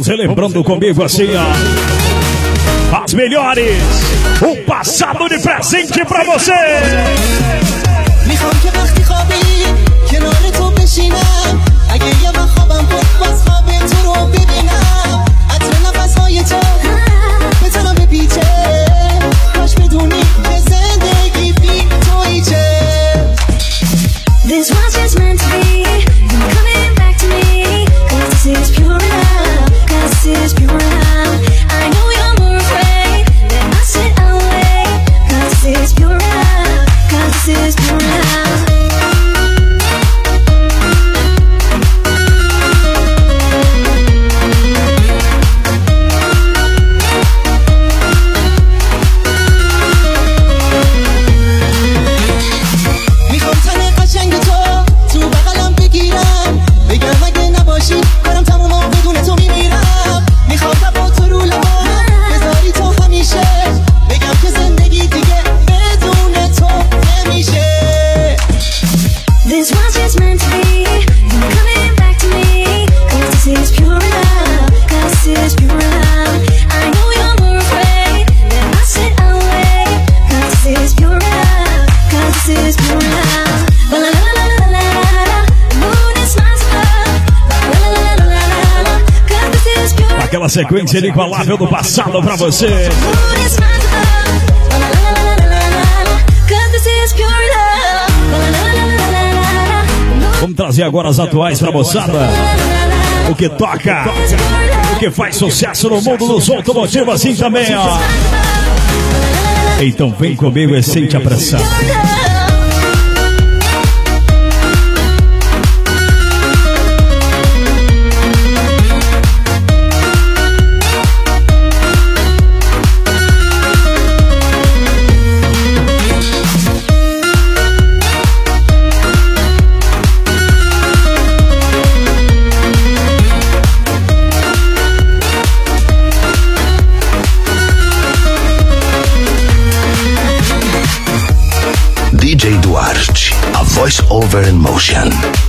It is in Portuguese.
relembrando comigo assim, ó. As melhores. Um passado de presente pra você. میخوام که وقتی خوابی کنار تو بشینم اگه یه وقت خوابم بود باز خواب تو رو ببینم عطر نفسهای تو به تنم بپیچه کاش بدونی که زندگی بی تویی چه This was just meant to be You're coming back to me Cause this is pure love Cause this is pure love I know you're more afraid that I sit away Cause this is pure love Cause this is pure love Aquela sequência inigualável do passado pra você. Vamos trazer agora as atuais pra moçada. O que toca, o que faz sucesso no mundo dos automotivos assim também, ó. Então vem comigo e sente a pressão. DJ Duarte, a voice over in motion.